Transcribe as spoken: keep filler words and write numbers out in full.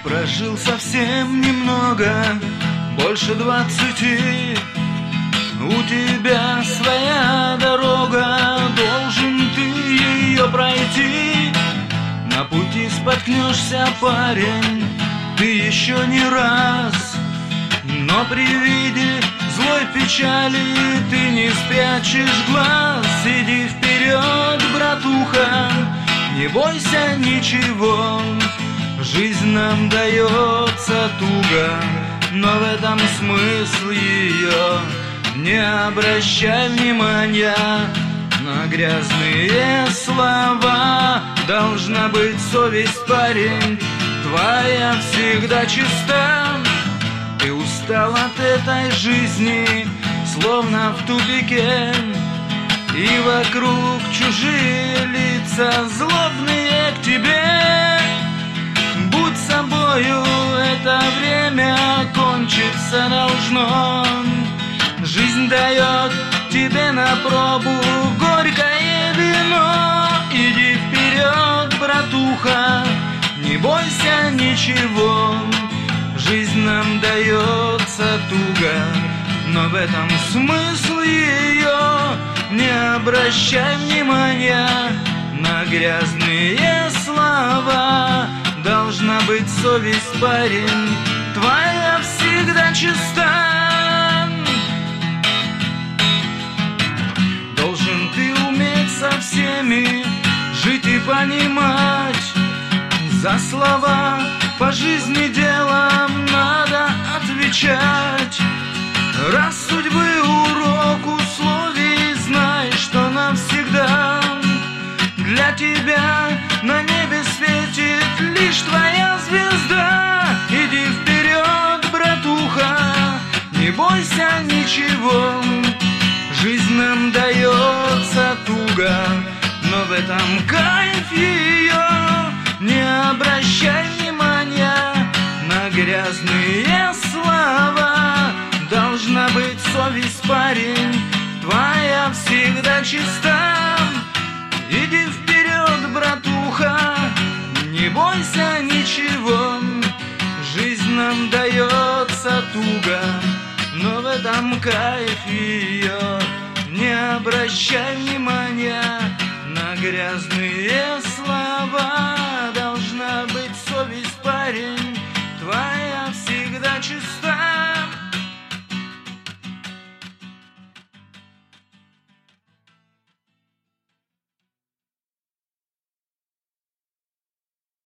прожил совсем немного, больше двадцати. У тебя своя дорога, должен ты ее пройти. На пути споткнешься, парень, ты еще не раз. Но при виде злой печали ты не спрячешь глаз. Иди вперед, братуха, не бойся ничего. Жизнь нам дается туго, но в этом смысл ее. Не обращай внимания на грязные слова. Должна быть совесть, парень, твоя всегда чиста. Ты устал от этой жизни, словно в тупике, и вокруг чужие лица, злобные к тебе. Будь собою, это время кончиться должно. Жизнь дает тебе на пробу горькое вино. Иди вперед, братуха, не бойся ничего. Жизнь нам дается туго, но в этом смысл ее. Не обращай внимания на грязные слова. Должна быть совесть, парень, твоя всегда чиста. Должен ты уметь со всеми жить и понимать. За слова по жизни делом надо отвечать. Раз судьбы урок условий, знай, что навсегда для тебя на небе светит лишь твоя звезда. Иди вперед, братуха, не бойся ничего. Жизнь нам дается туго, но в этом кайф ее. Не обращай внимания на грязные слова. Должна быть совесть, парень, твоя всегда чиста. Иди вперед, братуха, не бойся ничего. Жизнь нам дается туго, но в этом кайф ее. Не обращай внимания на грязные